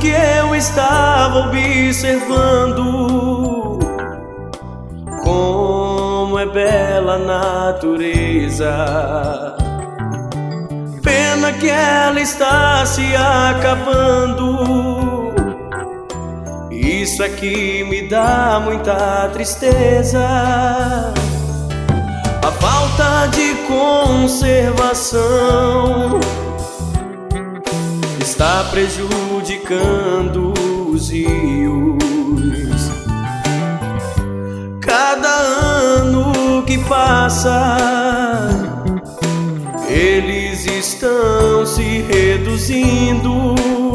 que eu estava observando como é bela a natureza. Pena que ela está se acabando. Isso é que me dá muita tristeza. A falta de conservação está prejudicando os rios. Cada ano que passa, eles estão se reduzindo.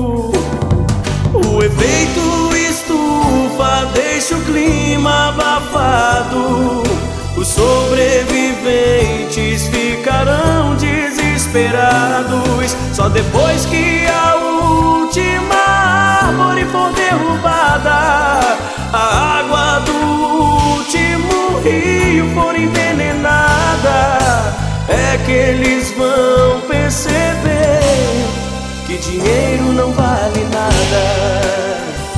O efeito estufa deixa o clima abafado. Os sobreviventes ficarão desesperados só depois que a última árvore for derrubada, a água do último rio for envenenada. É que eles vão perceber que dinheiro não vale nada.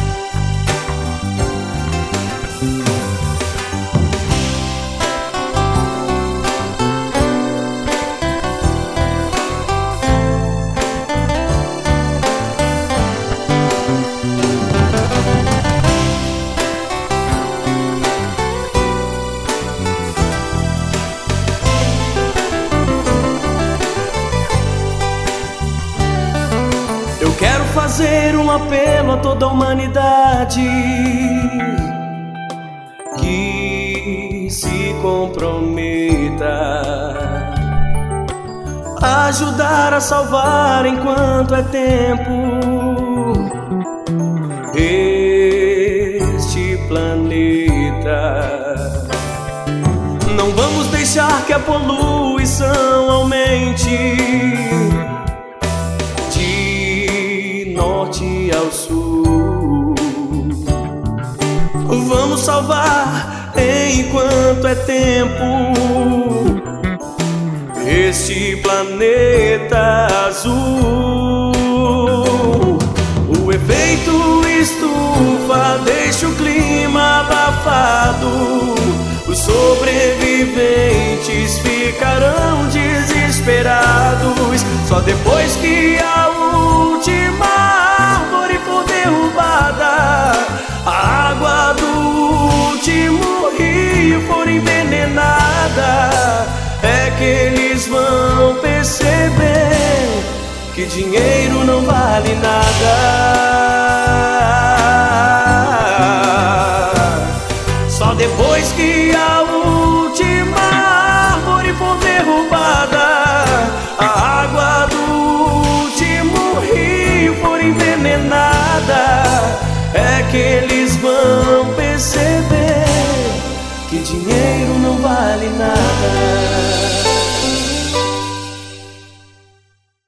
Eu quero fazer um apelo a toda a humanidade que se comprometa a ajudar a salvar enquanto é tempo este planeta. Não vamos deixar que a poluição aumente norte ao sul. Vamos salvar enquanto é tempo este planeta azul. O efeito estufa deixa o clima abafado. Os sobreviventes ficarão desesperados só depois que a última árvore for derrubada, a água do último rio for envenenada. É que eles vão perceber que dinheiro não vale nada. Só depois que a última árvore for derrubada, a água do último rio for envenenada. É que eles vão perceber que dinheiro não vale nada.